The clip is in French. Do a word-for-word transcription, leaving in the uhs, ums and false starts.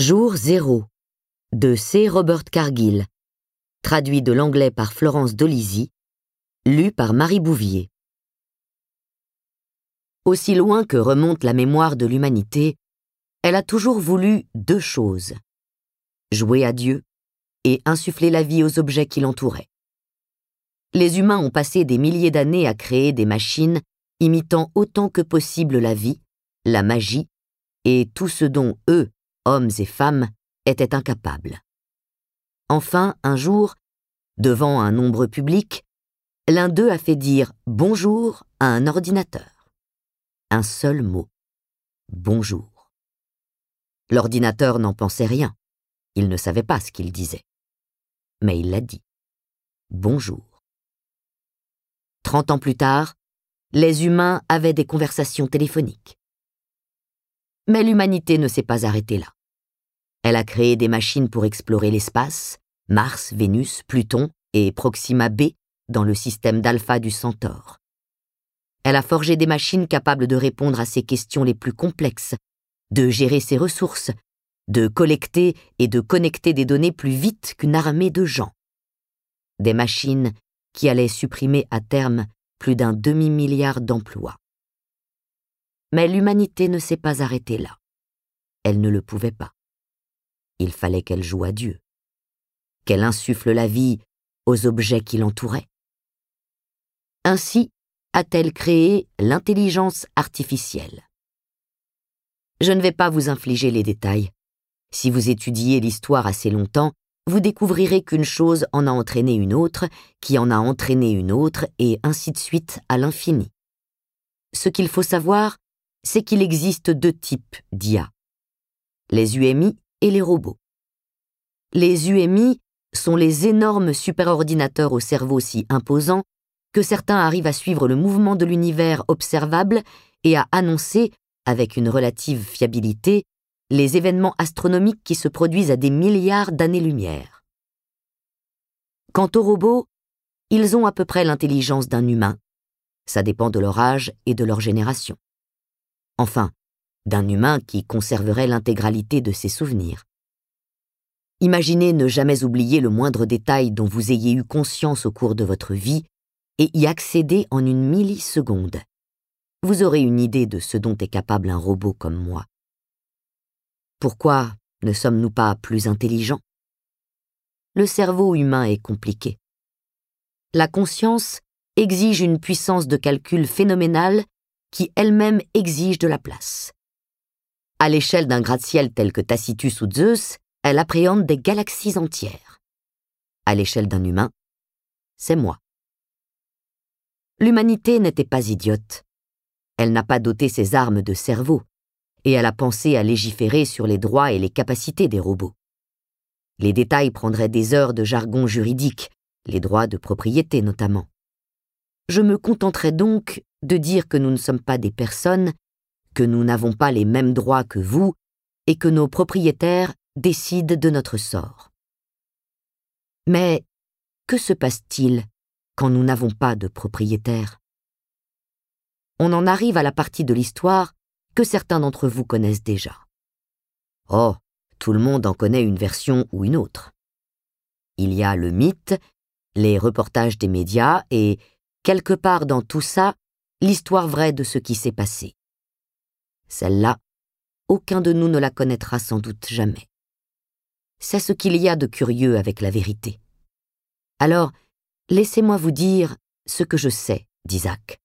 Jour zéro de C. Robert Cargill, traduit de l'anglais par Florence Dolisi, lu par Marie Bouvier. Aussi loin que remonte la mémoire de l'humanité, elle a toujours voulu deux choses: jouer à Dieu et insuffler la vie aux objets qui l'entouraient. Les humains ont passé des milliers d'années à créer des machines imitant autant que possible la vie, la magie et tout ce dont eux, hommes et femmes, étaient incapables. Enfin, un jour, devant un nombre public, l'un d'eux a fait dire « bonjour » à un ordinateur. Un seul mot. Bonjour. L'ordinateur n'en pensait rien. Il ne savait pas ce qu'il disait. Mais il l'a dit. Bonjour. Trente ans plus tard, les humains avaient des conversations téléphoniques. Mais l'humanité ne s'est pas arrêtée là. Elle a créé des machines pour explorer l'espace, Mars, Vénus, Pluton et Proxima b dans le système d'Alpha du Centaure. Elle a forgé des machines capables de répondre à ses questions les plus complexes, de gérer ses ressources, de collecter et de connecter des données plus vite qu'une armée de gens. Des machines qui allaient supprimer à terme plus d'un demi-milliard d'emplois. Mais l'humanité ne s'est pas arrêtée là. Elle ne le pouvait pas. Il fallait qu'elle joue à Dieu, qu'elle insuffle la vie aux objets qui l'entouraient. Ainsi a-t-elle créé l'intelligence artificielle. Je ne vais pas vous infliger les détails. Si vous étudiez l'histoire assez longtemps, vous découvrirez qu'une chose en a entraîné une autre, qui en a entraîné une autre, et ainsi de suite à l'infini. Ce qu'il faut savoir, c'est qu'il existe deux types d'I A, les U M I et les robots. Les U M I sont les énormes superordinateurs au cerveau si imposants que certains arrivent à suivre le mouvement de l'univers observable et à annoncer, avec une relative fiabilité, les événements astronomiques qui se produisent à des milliards d'années-lumière. Quant aux robots, ils ont à peu près l'intelligence d'un humain. Ça dépend de leur âge et de leur génération. Enfin, d'un humain qui conserverait l'intégralité de ses souvenirs. Imaginez ne jamais oublier le moindre détail dont vous ayez eu conscience au cours de votre vie et y accéder en une milliseconde. Vous aurez une idée de ce dont est capable un robot comme moi. Pourquoi ne sommes-nous pas plus intelligents? Le cerveau humain est compliqué. La conscience exige une puissance de calcul phénoménale qui elle-même exige de la place. À l'échelle d'un gratte-ciel tel que Tacitus ou Zeus, elle appréhende des galaxies entières. À l'échelle d'un humain, c'est moi. L'humanité n'était pas idiote. Elle n'a pas doté ses armes de cerveau, et elle a pensé à légiférer sur les droits et les capacités des robots. Les détails prendraient des heures de jargon juridique, les droits de propriété notamment. Je me contenterai donc de dire que nous ne sommes pas des personnes, que nous n'avons pas les mêmes droits que vous, et que nos propriétaires décident de notre sort. Mais que se passe-t-il quand nous n'avons pas de propriétaires? On en arrive à la partie de l'histoire que certains d'entre vous connaissent déjà. Oh, tout le monde en connaît une version ou une autre. Il y a le mythe, les reportages des médias et, quelque part dans tout ça, l'histoire vraie de ce qui s'est passé. Celle-là, aucun de nous ne la connaîtra sans doute jamais. C'est ce qu'il y a de curieux avec la vérité. Alors, laissez-moi vous dire ce que je sais d'Isaac.